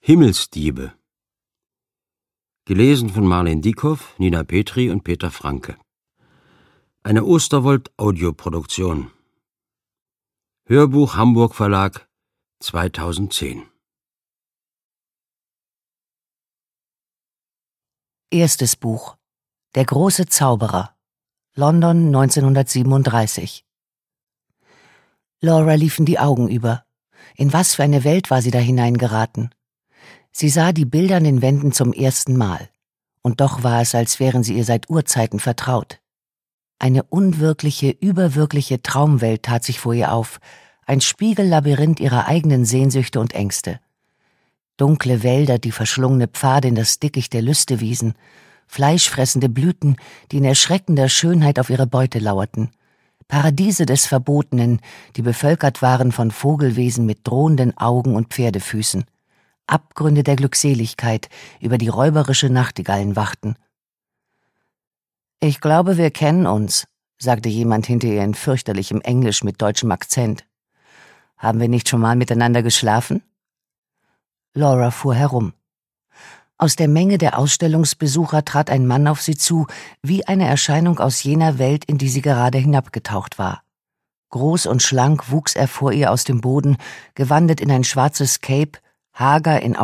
Himmelsdiebe. Gelesen von Marleen Dieckhoff, Nina Petri und Peter Franke. Eine Osterwold-Audioproduktion. Hörbuch Hamburg Verlag 2010. Erstes Buch. Der große Zauberer. London 1937. Laura liefen die Augen über. In was für eine Welt war sie da hineingeraten? Sie sah die Bilder an den Wänden zum ersten Mal. Und doch war es, als wären sie ihr seit Urzeiten vertraut. Eine unwirkliche, überwirkliche Traumwelt tat sich vor ihr auf, ein Spiegellabyrinth ihrer eigenen Sehnsüchte und Ängste. Dunkle Wälder, die verschlungene Pfade in das Dickicht der Lüste wiesen, fleischfressende Blüten, die in erschreckender Schönheit auf ihre Beute lauerten, Paradiese des Verbotenen, die bevölkert waren von Vogelwesen mit drohenden Augen und Pferdefüßen, Abgründe der Glückseligkeit, über die räuberische Nachtigallen wachten. »Ich glaube, wir kennen uns«, sagte jemand hinter ihr in fürchterlichem Englisch mit deutschem Akzent. »Haben wir nicht schon mal miteinander geschlafen?« Laura fuhr herum. Aus der Menge der Ausstellungsbesucher trat ein Mann auf sie zu, wie eine Erscheinung aus jener Welt, in die sie gerade hinabgetaucht war. Groß und schlank wuchs er vor ihr aus dem Boden, gewandet in ein schwarzes Cape, hager in